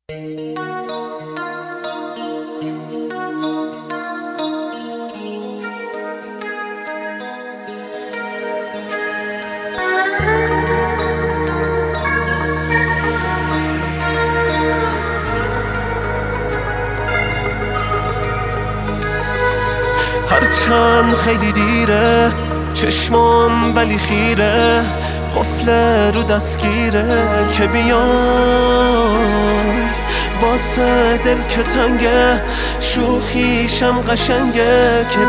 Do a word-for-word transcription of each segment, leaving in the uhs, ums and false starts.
هرچند خیلی دیره چشمام ولی خیره، قفل رو دستگیره که بیای واسه دل که تنگه، شوخیشم قشنگه که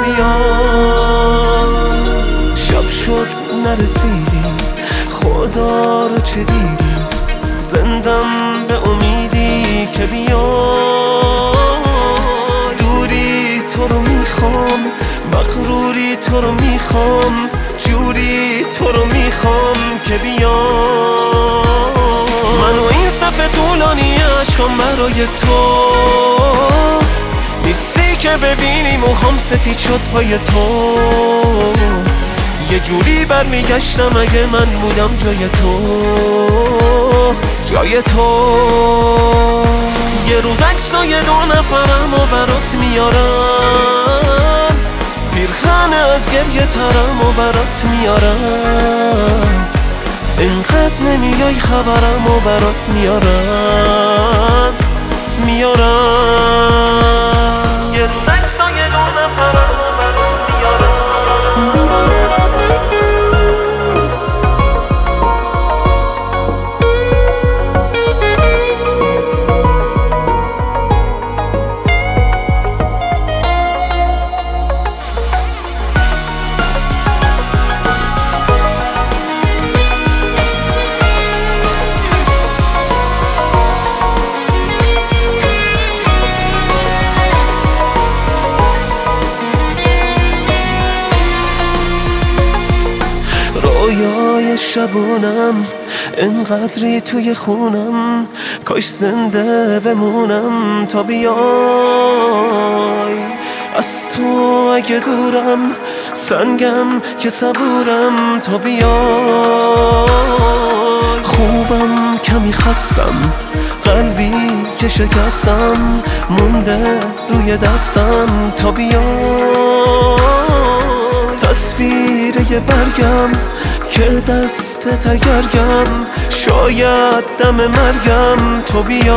بیای. شب شد نرسیدی خدا رو چه دیدی، زندم به امیدی که بیای. دوری تو رو میخوام، مغروری تو رو میخوام، جوری تو رو میخوام که بیای. من و این صفحه طولانی عشقام برای تو نیستی که ببینی موهام سفید شد پای تو. یه جوری برمیگشتم اگه من بودم جای تو، جای تو. یه روز عکسای دو نفرم و برات میارم، پیرخانه از گریه ترم و برات میارم. اینقدر نمیای خبرم و برات میارم، میارم. یه روز عکسای دو نفرم و برات میارم. رویای شبونم انقدری توی خونم، کاش زنده بمونم تا بیای. از تو اگه دورم سنگم که صبورم تا بیای. خوبم کمی خستم، قلبی که شکستم مونده روی دستم تا بیای. تصویر یه برگم که دست تگرگم، شاید دم مرگم تو بیای.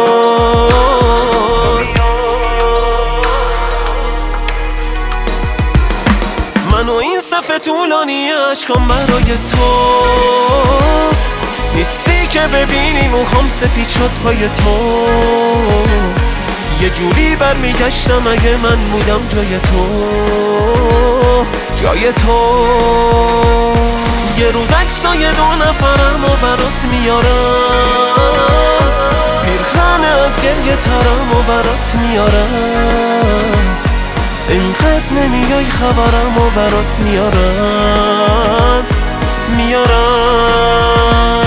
من و این صفحه طولانی عشقام برای تو نیستی که ببینی موهام سفید شد پای تو. یه جوری برمیگشتم اگه من بودم جای تو، جای تو. یه روز عکسای دو نفرم و برات میارم، پیرخانه از گریه ترم و برات میارم. اینقدر نمیای خبرم و برات میارم، میارم.